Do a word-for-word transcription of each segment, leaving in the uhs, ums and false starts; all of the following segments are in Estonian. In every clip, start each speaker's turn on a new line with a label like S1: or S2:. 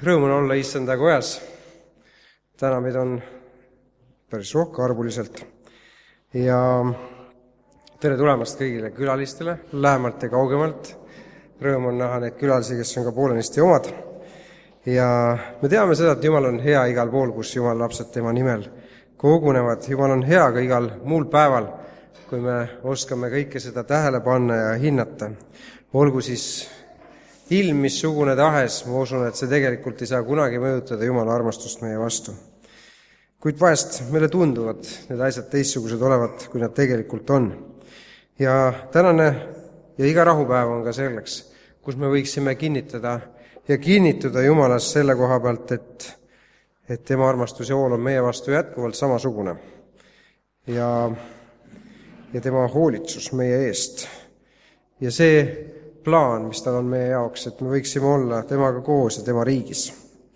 S1: Rõõm on olla issanda kojas. Täna meid on päris rohkearvuliselt. Ja tere tulemast kõigile külalistele, lähemalt ja kaugemalt. Rõõm on näha neid külalisi, kes on ka poolenisti omad. Ja me teame seda, et Jumal on hea igal pool, kus Jumal lapsed tema nimel kogunevad. Jumal on hea ka igal muul päeval, kui me oskame kõike seda tähele panna ja hinnata. Olgu siis ilm missugune tahes, ma usun, et see tegelikult ei saa kunagi mõjutada Jumala armastust meie vastu. Kuid vahest meile tunduvad need asjad teistsugused olevat, kui nad tegelikult on. Ja tänane ja iga rahupäev on ka selleks, kus me võiksime kinnitada ja kinnituda Jumalas selle koha pealt, et, et tema armastus ja hool on meie vastu jätkuvalt samasugune. Ja, ja tema hoolitsus meie eest. Ja see plaan, mis tal on meie jaoks, et me võiksime olla temaga koos ja tema riigis.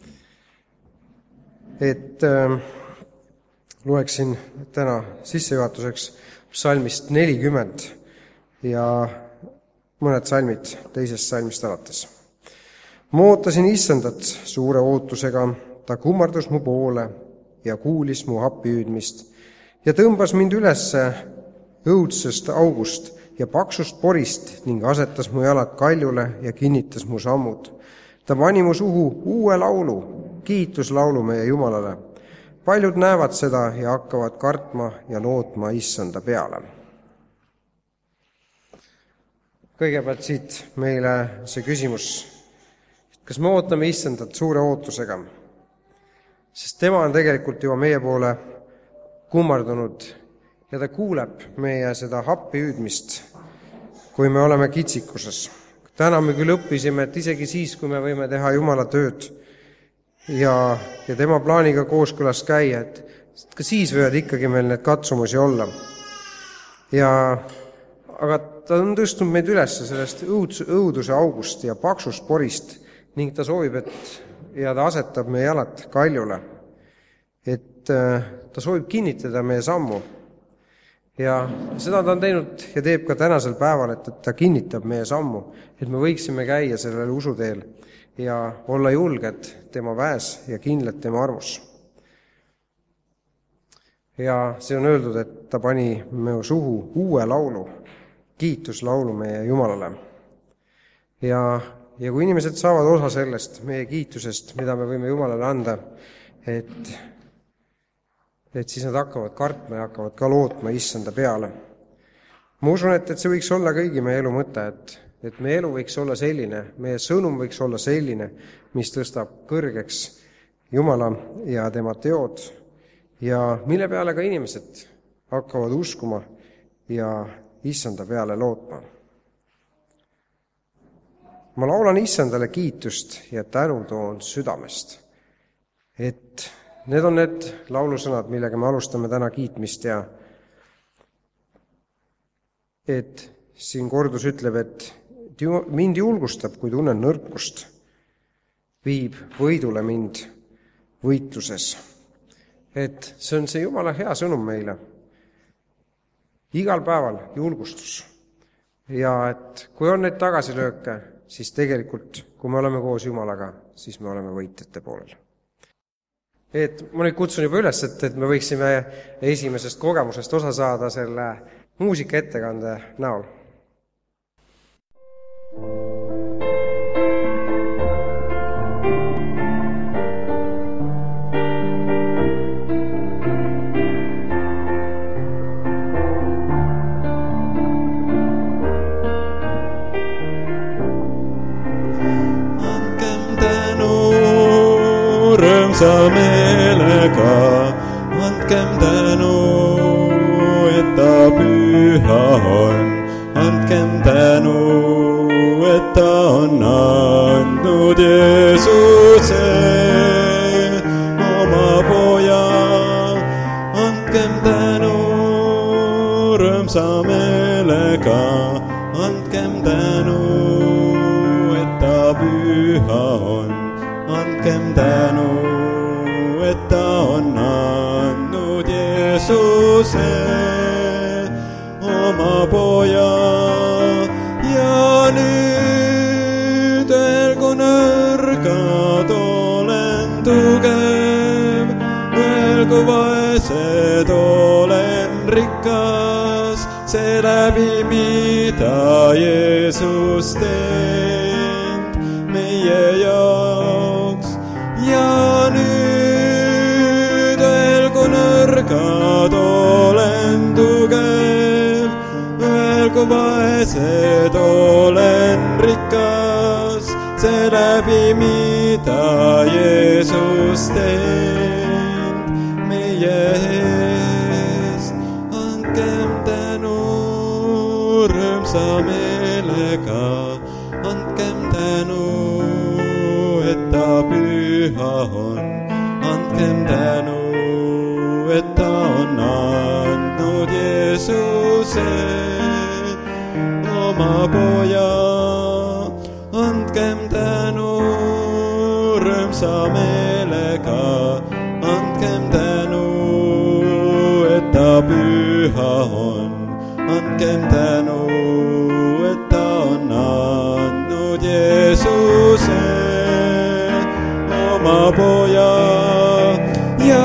S1: Et äh, loeksin täna sissejuhatuseks psalmist nelikümmend ja mõned salmid teisest salmist alates. Ma ootasin issandat suure ootusega, ta kummardus mu poole ja kuulis mu happihüüdmist ja tõmbas mind ülesse õudsest august ja paksust porist ning asetas mu jalad kaljule ja kinnitas mu sammud. Ta pani mu suhu uue laulu, kiituslaulu meie Jumalale. Paljud näevad seda ja hakkavad kartma ja lootma issanda peale. Kõigepealt siit meile see küsimus, kas me ootame issandat suure ootusega? Sest tema on tegelikult juba meie poole kummardunud ja ta kuuleb meie seda happi hüüdmist, kui me oleme kitsikuses. Täna me küll õppisime, et isegi siis, kui me võime teha Jumala tööd ja, ja tema plaaniga kooskõlas käia, et ka siis võivad ikkagi meil need katsumusi olla. Ja, aga ta on tõstnud meid üles sellest õudus, õuduse august ja paksust porist ning ta soovib, et ja ta asetab meie jalad kaljule, et ta soovib kinnitada meie sammu. Ja seda ta on teinud ja teeb ka tänasel päeval, et ta kinnitab meie sammu, et me võiksime käia sellel usuteel ja olla julged tema väes ja kindlad tema armus. Ja see on öeldud, et ta pani meie suhu uue laulu, kiituslaulu meie Jumalale. Ja, ja kui inimesed saavad osa sellest meie kiitusest, mida me võime Jumalale anda, et et siis nad hakkavad kartma ja hakkavad ka lootma issanda peale. Ma usun, et, et see võiks olla kõigi meie elu mõte, et, et meie elu võiks olla selline, meie sõnum võiks olla selline, mis tõstab kõrgeks Jumala ja tema teod ja mille peale ka inimesed hakkavad uskuma ja issanda peale lootma. Ma laulan issandale kiitust ja tänu toon südamest, et need on need laulusõnad, millega me alustame täna kiitmist ja et siin kordus ütleb, et mind julgustab, kui tunnen nõrkust, viib võidule mind võitluses. Et see on see Jumala hea sõnum meile. Igal päeval julgustus. Ja et kui on neid tagasilööke, siis tegelikult, kui me oleme koos Jumalaga, siis me oleme võitjate poolel. Et ma nüüd kutsun juba üles, et, et me võiksime esimesest kogemusest osa saada selle muusika ettekande näol.
S2: Andkem tänu rõõmsa meelega, andkem tänu, et ta püha on. Andkem tänu, et ta on andnud Jeesuse, oma poja. Andkem tänu rõõmsa meelega, andkem tänu, et ta püha on. Andkem tänu, et ta on andnud Jeesuse, oma poja. Ja nüüd elgu nõrgad rikas, seeläbi mida Jeesus teend meie jaoks. Ja nüüd öelgu nõrgad olen tugev, öelgu vaesed olen rikas, seeläbi mida Jeesus teend meie eest. Andkem tänu rõõmsa meelega, andkem tänu, et ta püha on. Andkem tänu, et ta on andnud Jeesuse, oma poja. Andkem tänu rõõmsa meelega, andkem tänu, et ta püha on. Andkem tänu, et ta on andnud Jeesuse, oma poja. Ja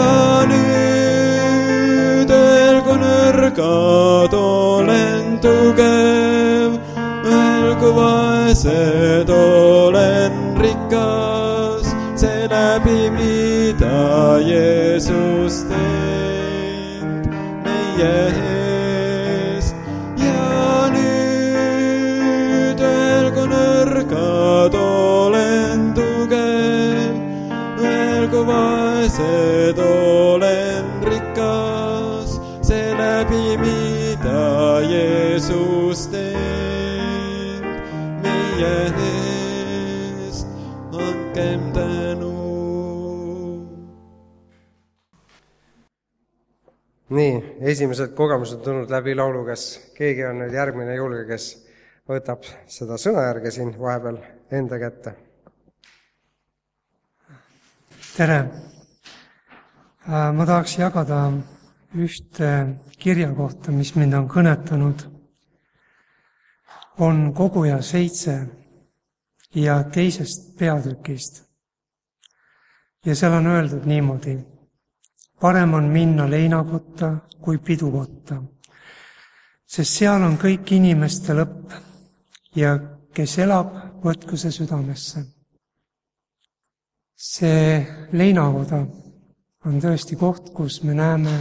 S2: nüüd öelgu nõrgad olen tugev, öelgu vaesed olen rikas, seeläbi mida Jeesus teend meie eest. Ja nüüd öelgu nõrgad olen tugev, öelgu vaesed olen rikas, seeläbi mida Jeesus teend meie eest. Andkem tänu.
S1: Nii, esimesed kogemused on tulnud läbi laulu, kes keegi on nüüd järgmine julge, kes võtab seda sõnajärge siin vahepeal enda kätte.
S3: Tere! Ma tahaks jagada ühte kirja kohta, mis mind on kõnetanud. On Koguja seitse ja teisest peatükist. Ja seal on öeldud niimoodi: parem on minna leinakotta kui pidukotta, sest seal on kõik inimeste lõpp ja kes elab, võtku see südamesse. See leinakoda on tõesti koht, kus me näeme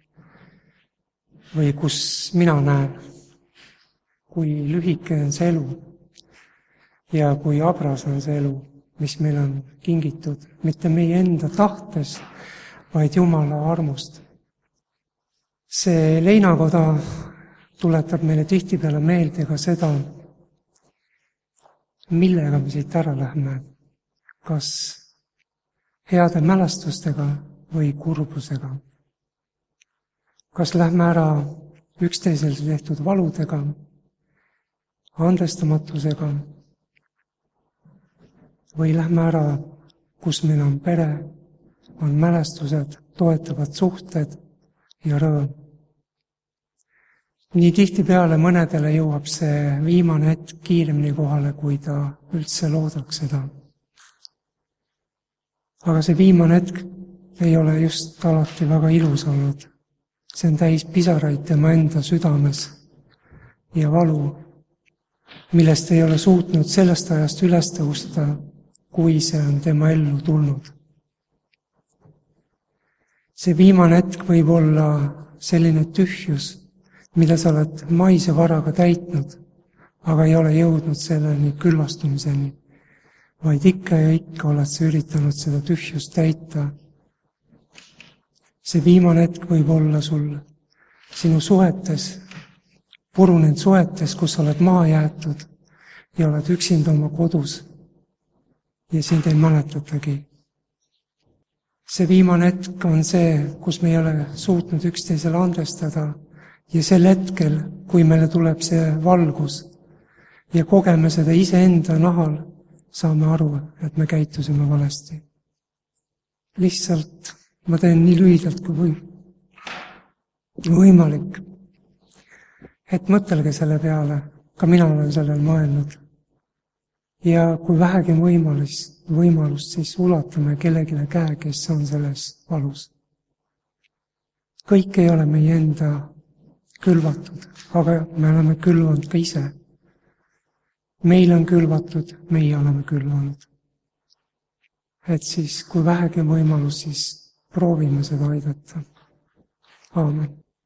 S3: või kus mina näen, kui lühike on see elu ja kui abras on see elu, mis meil on kingitud, mitte meie enda tahtes, vaid Jumala armust. See leinakoda tuletab meile tihtipeale meelde ka seda, millega me siit ära lähme, kas heade mälestustega või kurbusega. Kas lähme ära üksteisel tehtud valudega, andestamatusega või lähme ära, kus meil on pere, on mälestused, toetavad suhted ja rõõm. Nii tihtipeale mõnedele jõuab see viimane hetk kiiremini kohale, kui ta üldse loodaks seda. Aga see viimane hetk ei ole just alati väga ilus olnud. See on täis pisaraid tema enda südames ja valu, millest ei ole suutnud sellest ajast üles tõusta, kui see on tema ellu tulnud. See viimane hetk võib olla selline tühjus, mida sa oled maise varaga täitnud, aga ei ole jõudnud selleni küllastumiseni, vaid ikka ja ikka oled sa üritanud seda tühjust täita. See viimane hetk võib olla sul sinu suhetes, purunenud suhetes, kus oled maha jäetud ja oled üksinda oma kodus ja sind ei mäletatagi. See viimane hetk on see, kus me ei ole suutnud üksteisele andestada ja sel hetkel, kui meile tuleb see valgus ja kogeme seda iseenda nahal, saame aru, et me käitusime valesti. Lihtsalt ma teen nii lühidalt kui või. võimalik. Et mõtelge selle peale, ka mina olen sellel mõelnud. Ja kui vähegi võimalust, võimalust, siis ulatame kellegile käe, kes on selles valus. Kõik ei ole meie enda külvatud, aga me oleme külvanud ka ise. Meil on külvatud, meie oleme külvanud. Et siis, kui vähegi võimalus, siis proovime seda aidata. Aamen.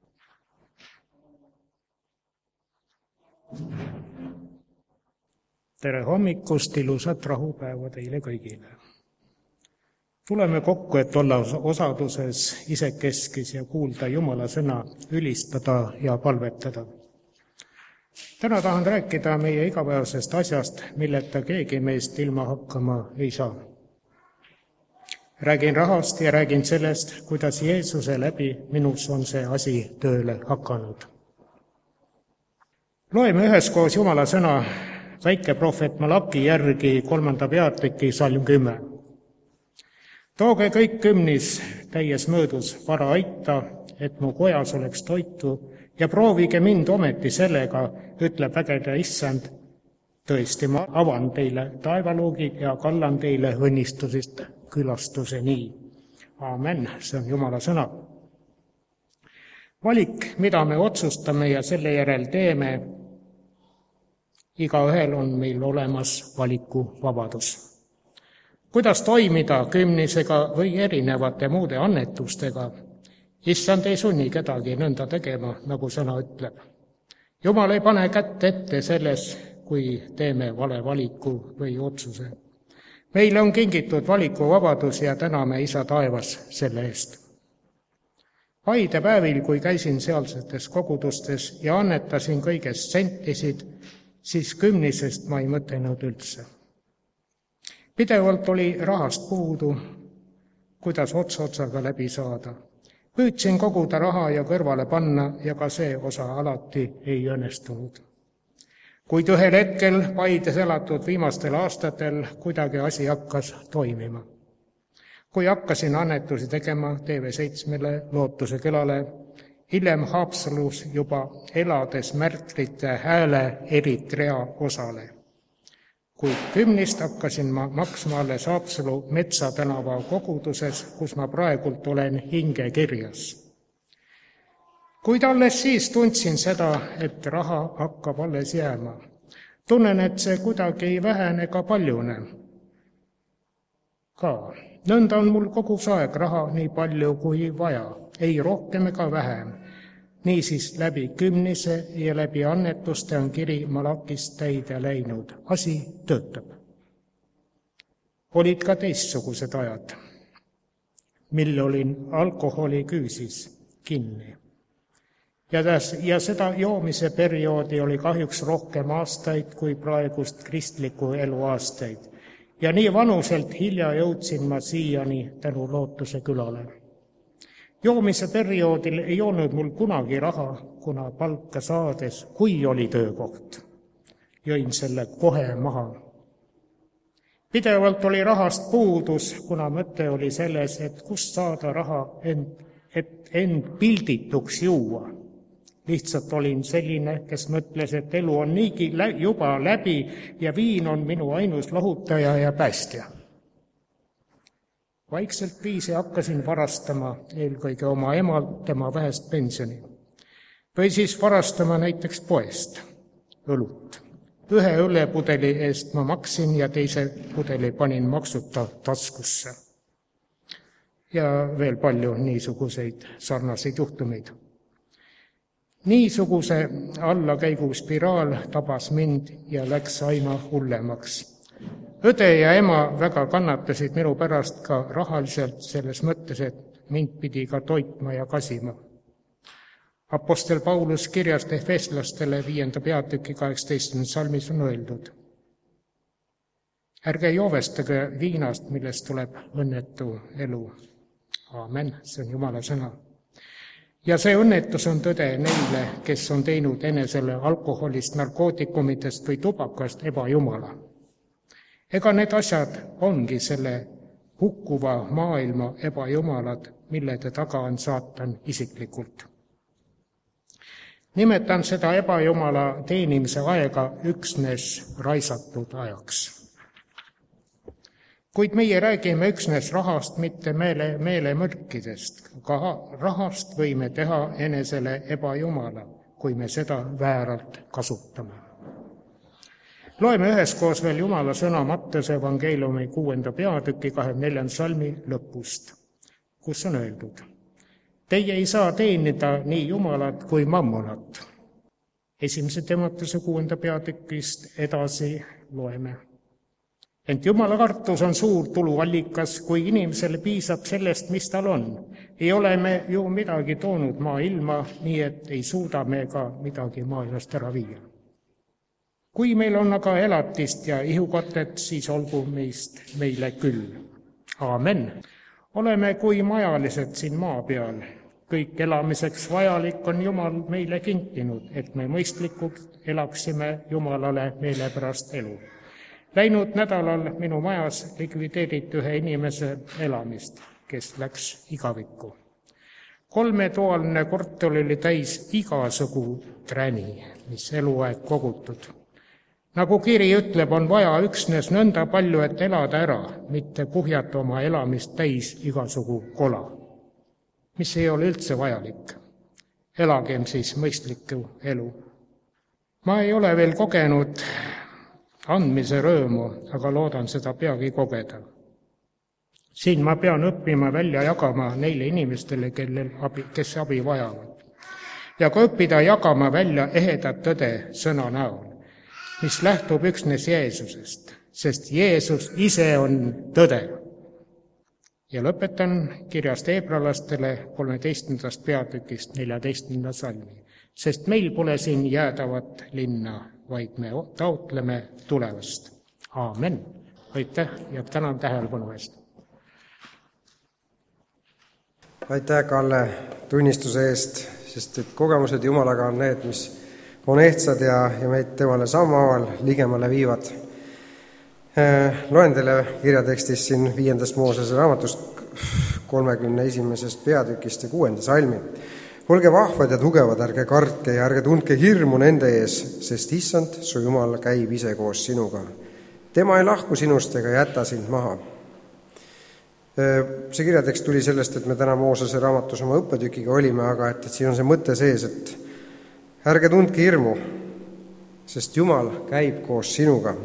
S4: Tere hommikust, ilusat rahupäeva teile kõigile. Tuleme kokku, et olla osaduses isekeskis ja kuulda Jumala sõna, ülistada ja palvetada. Täna tahan rääkida meie igapäevasest asjast, milleta keegi meist ilma hakkama ei saa. Räägin rahast ja räägin sellest, kuidas Jeesuse läbi minus on see asi tööle hakanud. Loeme üheskoos Jumala sõna väikeprohvet Malaki järgi kolmanda peatüki salm kümme. Tooge kõik kümnis täies mõõdus vara aita, et mu kojas oleks toitu, ja proovige mind ometi sellega, ütleb vägede issand. Tõesti, ma avan teile taevaluugid ja kallan teile õnnistusest külastuse nii. Aamen, see on Jumala sõna. Valik, mida me otsustame ja selle järel teeme, igaühel on meil olemas valikuvabadus. Kuidas toimida kümnisega või erinevate muude annetustega? Issand ei sunni kedagi nõnda tegema, nagu sõna ütleb. Jumal ei pane kätt ette selles, kui teeme vale valiku või otsuse. Meile on kingitud valikuvabadus ja täname Isa taevas selle eest. Paide päevil, kui käisin sealsetes kogudustes ja annetasin kõigest sentisid, siis kümnisest ma ei mõtelnud üldse. Pidevalt oli rahast puudu, kuidas ots otsaga läbi saada. Püüdsin koguda raha ja kõrvale panna ja ka see osa alati ei õnnestunud. Kuid ühel hetkel Paides elatud viimastel aastatel kuidagi asi hakkas toimima. Kui hakkasin annetusi tegema T V seitsmele Lootuse külale, hiljem Haapsalus juba elades märtrite hääle Eritrea osale. Kuid kümnist hakkasin ma maksma alles Haapsalu Metsatänava koguduses, kus ma praegult olen hinge kirjas. Kuid alles siis tundsin seda, et raha hakkab alles jääma. Tunnen, et see kuidagi ei vähene ega paljune. Ka nõnda on mul kogu aeg raha nii palju kui vaja, ei rohkem ega vähem. Niisiis läbi kümnise ja läbi annetuste on kiri Malakist täide läinud. Asi töötab. Olid ka teistsugused ajad, mil olin alkoholiküüsis kinni. Ja, täs, ja seda joomise perioodi oli kahjuks rohkem aastaid kui praegust kristliku elu aastaid. Ja nii vanuselt hilja jõudsin ma siiani tänu Lootuse külale. Joomise perioodil ei olnud mul kunagi raha, kuna palka saades, kui oli töökoht. Jõin selle kohe maha. Pidevalt oli rahast puudus, kuna mõte oli selles, et kust saada raha, end, et end pildituks juua. Lihtsalt olin selline, kes mõtles, et elu on niigi juba läbi ja viin on minu ainus lahutaja ja päästja. Vaikselt viisi hakkasin varastama eelkõige oma emalt tema vähest pensioni. Või siis varastama näiteks poest õlut. Ühe õlepudeli eest ma maksin ja teise pudeli panin maksuta taskusse. Ja veel palju niisuguseid sarnaseid juhtumeid. Niisuguse allakäigu spiraal tabas mind ja läks aina hullemaks. Õde ja ema väga kannatasid minu pärast ka rahaliselt selles mõttes, et mind pidi ka toitma ja kasima. Apostel Paulus kirjas Efeslastele viienda peatüki kaheksateistkümnendas salmis on öeldud. Ärge joovestage viinast, millest tuleb õnnetu elu. Aamen, see on Jumala sõna. Ja see õnnetus on tõde neile, kes on teinud enesele alkoholist, narkootikumidest või tubakast ebajumala. Ega need asjad ongi selle hukkuva maailma ebajumalad, millede taga on saatan isiklikult. Nimetan seda ebajumala teenimise aega üksnes raisatud ajaks. Kuid meie räägime üksnes rahast, mitte meele, meelemõrkidest. Ka rahast võime teha enesele ebajumala, kui me seda vääralt kasutame. Loeme üheskoos veel Jumala sõna Mattuse evangeeliumi kuuenda peatüki kahekümne neljanda salmi lõpust, kus on öeldud: Teie ei saa teenida nii Jumalat kui mammonat. Esimese Timoteuse kuuenda peatükist edasi loeme. Ent Jumala kartus on suur tuluallikas, kui inimesele piisab sellest, mis tal on. Ei ole me ju midagi toonud maailma, nii et ei suuda me ka midagi maailmast ära viia. Kui meil on aga elatist ja ihukatet, siis olgu meist meile küll. Aamen. Oleme kui majalised siin maa peal. Kõik elamiseks vajalik on Jumal meile kinkinud, et me mõistlikult elaksime Jumalale meele pärast elu. Läinud nädalal minu majas likvideeriti ühe inimese elamist, kes läks igavikku. Kolmetoaline korter oli täis igasugu träni, mis eluaeg kogutud. Nagu kiri ütleb, on vaja üksnes nõnda palju, et elada ära, mitte kuhjata oma elamist täis igasugu kola, mis ei ole üldse vajalik. Elagem siis mõistlikku elu. Ma ei ole veel kogenud andmise rõõmu, aga loodan seda peagi kogeda. Siin ma pean õppima välja jagama neile inimestele, kellel abi, kes abi vajavad. Ja ka õppida jagama välja ehedat tõde sõna näol, mis lähtub üksnes Jeesusest, sest Jeesus ise on tõde. Ja lõpetan kirjast hebralastele kolmeteistkümnendast peatükist neljateistkümnenda salmi, sest meil pole siin jäädavat linna, vaid me taotleme tulevast. Aamen. Aitäh ja tänan tähelepanu eest.
S1: Aitäh, Kalle, tunnistuse eest, sest et kogemused Jumalaga on need, mis on ehtsad ja, ja meid temale sammhaaval ligemale viivad. Loen teile kirjatekstis siin viiendast Moosese raamatust kolmekümne esimesest peatükist ja kuuenda salmi. Olge vahvad ja tugevad, ärge kartke ja ärge tundke hirmu nende ees, sest issand, su Jumal käib ise koos sinuga. Tema ei lahku sinust ega jäta sind maha. See kirjatekst tuli sellest, et me täna Moosese raamatus oma õppetükiga olime, aga et, et siin on see mõte sees, et ärge tundke hirmu, sest Jumal käib koos sinuga.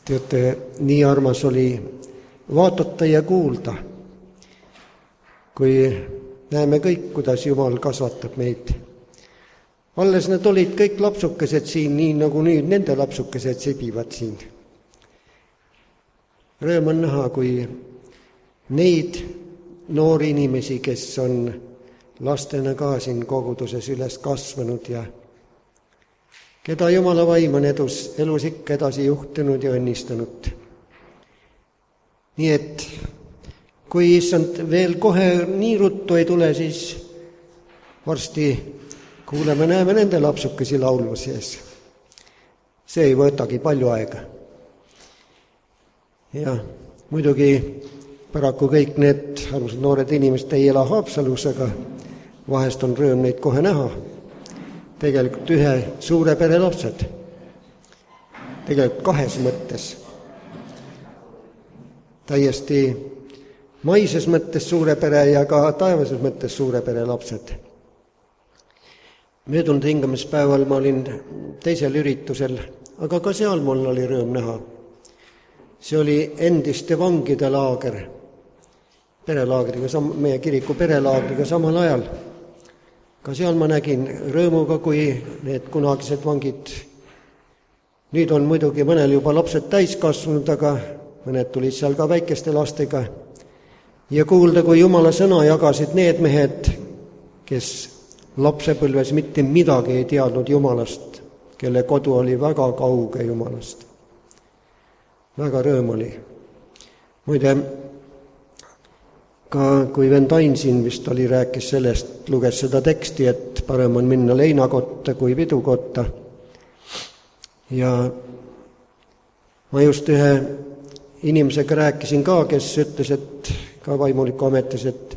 S5: Teate, nii armas oli vaadata ja kuulda, kui näeme kõik, kuidas Jumal kasvatab meid. Alles need olid kõik lapsukesed siin, nii nagu nüüd nende lapsukesed sebivad siin. Rõõm on näha, kui neid noori inimesi, kes on lastena ka siin koguduses üles kasvanud ja keda Jumala vaim on edus, elus ikka edasi juhtinud ja õnnistanud. Nii et kui issand veel kohe nii ruttu ei tule, siis varsti kuuleme, näeme nende lapsukesi laulva sees. See ei võtagi palju aega. Ja muidugi paraku kõik need armsad noored inimesed ei ela Haapsalus, aga vahest on rõõm neid kohe näha. Tegelikult ühe suure pere lapsed. Tegelikult kahes mõttes. Täiesti maises mõttes suure pere ja ka taevases mõttes suure pere lapsed. Möödunud hingamispäeval ma olin teisel üritusel, aga ka seal mul oli rõõm näha. See oli endiste vangide laager, perelaagriga, meie kiriku perelaagriga samal ajal. Ka seal ma nägin rõõmuga, kui need kunagised vangid, nüüd on muidugi mõnel juba lapsed täiskasvanud, aga mõned tulid seal ka väikeste lastega. Ja kuulda, kui Jumala sõna jagasid need mehed, kes lapsepõlves mitte midagi ei teadnud Jumalast, kelle kodu oli väga kauge Jumalast. Väga rõõm oli. Muide, ka kui vend Ain siin vist oli, rääkis sellest, luges seda teksti, et parem on minna leinakotta kui pidukotta. Ja ma just ühe inimesega rääkisin ka, kes ütles, et ka vaimuliku ametis, et,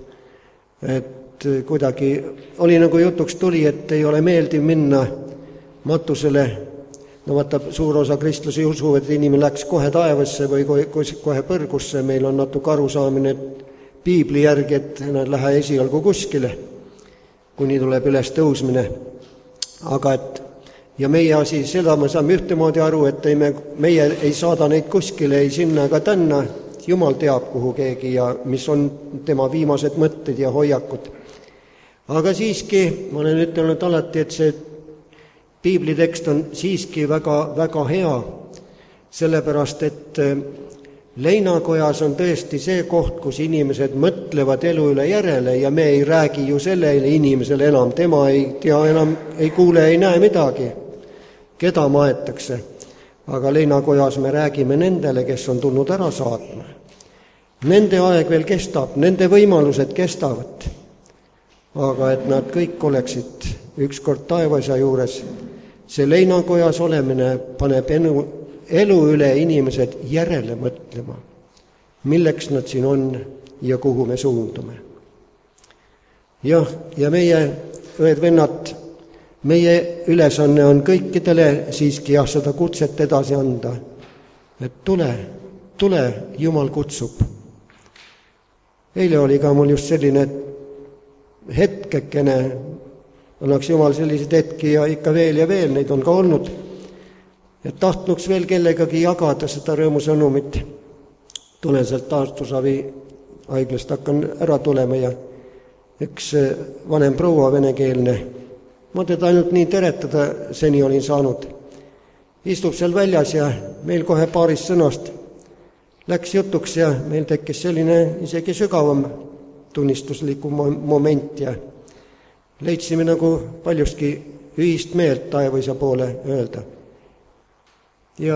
S5: et kuidagi oli nagu jutuks tuli, et ei ole meeldiv minna matusele. No vaata, suur osa kristlasi usu, et inimene läks kohe taevasse või kohe põrgusse. Meil on natuke arusaamine, et piibli järgi, et nad lähe esialgu kuskile, kuni tuleb üles tõusmine. Aga et, ja meie asi, seda me saame ühtemoodi aru, et ei me, meie ei saada neid kuskile, ei sinna ega tänna. Jumal teab, kuhu keegi ja mis on tema viimased mõtted ja hoiakud. Aga siiski, ma olen ütelnud alati, et see piiblitekst on siiski väga, väga hea, sellepärast, et leinakojas on tõesti see koht, kus inimesed mõtlevad elu üle järele ja me ei räägi ju sellele inimesele enam, tema ei tea enam, ei kuule, ei näe midagi, keda maetakse. Aga leinakojas me räägime nendele, kes on tulnud ära saatma. Nende aeg veel kestab, nende võimalused kestavad, aga et nad kõik oleksid ükskord taevaisa juures. See leinakojas olemine paneb elu, elu üle inimesed järele mõtlema, milleks nad siin on ja kuhu me suundume. Jah, ja meie õed-vennad, meie ülesanne on kõikidele siiski jah, seda kutset edasi anda, et tule, tule, Jumal kutsub. Eile oli ka mul just selline hetkekene, annaks Jumal selliseid hetki ja ikka veel ja veel, neid on ka olnud. Et tahtnuks veel kellegagi jagada seda rõõmusõnumit. Tulen sealt taastusavi haiglast, hakkan ära tulema ja üks vanem proua venekeelne, ma teda ainult nii teretada seni olin saanud. Istub seal väljas ja meil kohe paarist sõnast läks jutuks ja meil tekkis selline isegi sügavam tunnistusliku moment ja leidsime nagu paljuski ühist meelt taevaisa poole öelda. Ja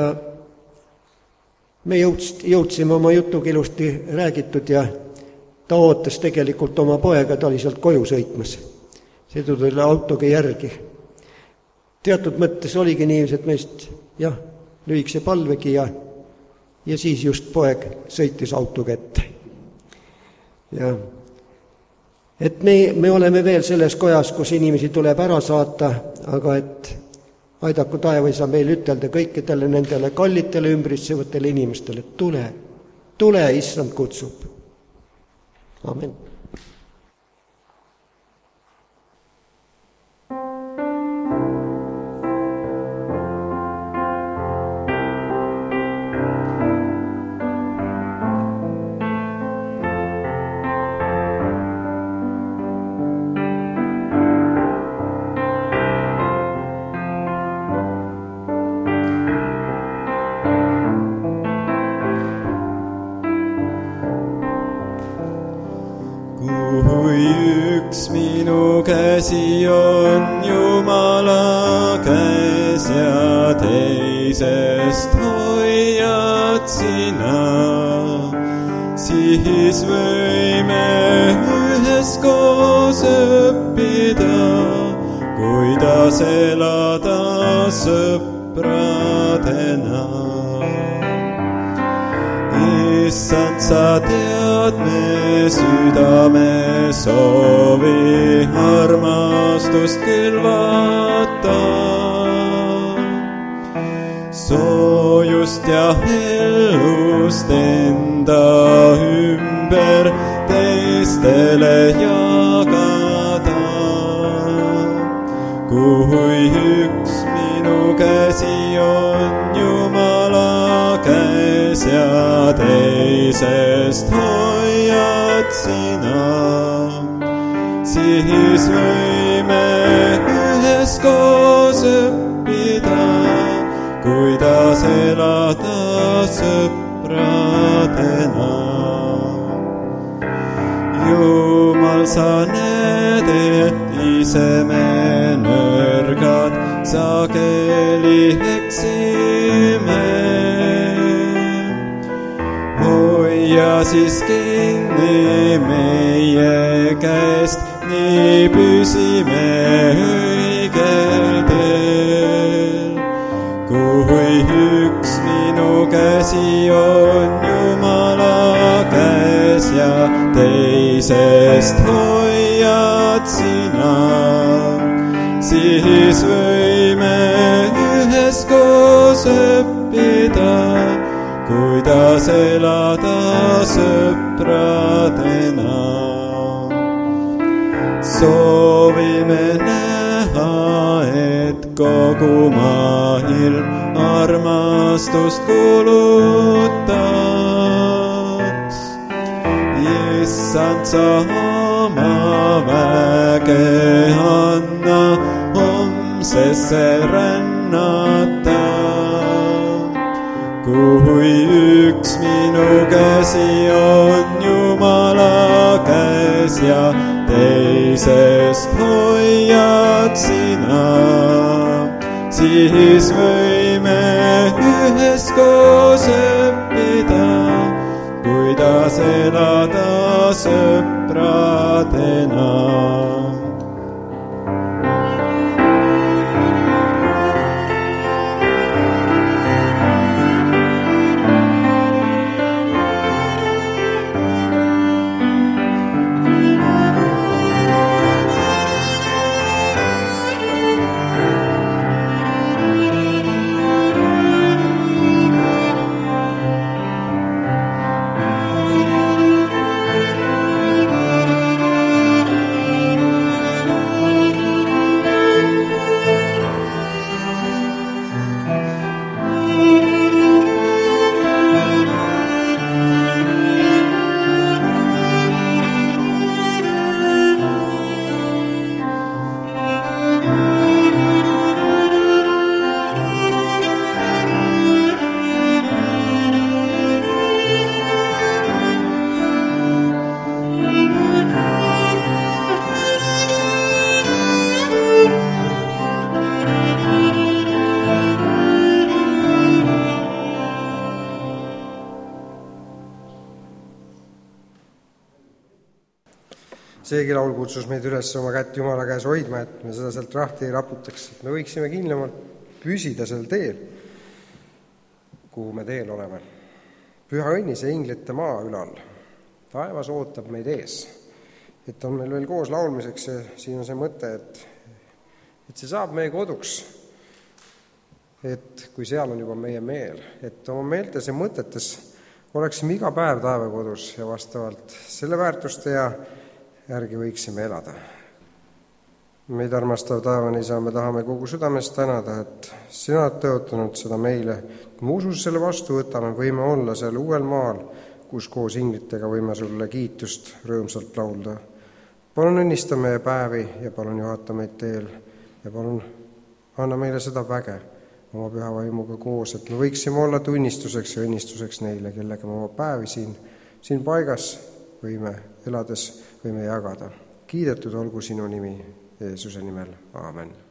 S5: me jõudsime oma jutuga ilusti räägitud ja ta ootas tegelikult oma poega, ta oli sealt koju sõitmas. See tuli autoga järgi. Teatud mõttes oligi nii, et meist jah, lühikse palvegi ja, ja siis just poeg sõitis autoga ette. Ja et me, me oleme veel selles kojas, kus inimesi tuleb ära saata, aga et aidaku taevaisa meil ütelda kõikidele nendele kallitele ümbritsevatele inimestele, tule, tule, issand kutsub. Amen.
S2: käsi on Jumala käes ja teisest hoiad sina, siis võime üheskoos õppida, kuidas elada sõpradena. Issand, sa tead me südame soovi armastust külvata, soojust ja hellust enda ümber teistele jagada. Kui üks minu käsi on Jumala käes ja teisest hoiad sina, siis võime üheskoos õppida, kuidas elada sõpradena. Jumal, sa näed, et ise me nõrgad sageli eksime. Hoia siis kinni meie käest, nii püsime õigel teel. Kui üks minu käsi on Jumala käes ja teisest hoiad sina, siis võime üheskoos õppida, kuidas elada sõpradena. Soovime näha, et kogu maailm armastust kulutaks. Issand, sa oma väge anna homsesse rännata. Kui üks minu käsi on Jumala käes ja teisest hoiad sina, siis võime üheskoos õppida, kuidas elada sõpradena.
S1: Seegi laul kutsus meid üles oma kätt Jumala käes hoidma, et me seda sealt rahti ei raputaks, et me võiksime kindlamalt püsida sel teel, kuhu me teel oleme. Püha õnnis ja inglite maa ülal. Taevas ootab meid ees. Et on meil veel koos laulmiseks ja siin on see mõte, et, et see saab meie koduks. Et kui seal on juba meie meel, et oma meeltes ja mõtetes oleksime iga päev taevakodus ja vastavalt selle väärtuste ja järgi võiksime elada. Meid armastav taevane isa, me tahame kogu südamest tänada, et sina oled tõotanud seda meile. Kui me usus selle vastu võtame, võime olla seal uuel maal, kus koos inglitega võime sulle kiitust rõõmsalt laulda. Palun õnnista meie päevi ja palun juhata meid teel ja palun anna meile seda väge oma püha vaimuga koos, et me võiksime olla tunnistuseks ja õnnistuseks neile, kellega me oma päevi siin, siin paigas võime elades võime jagada. kiidetud olgu sinu nimi Jeesuse nimel, aamen.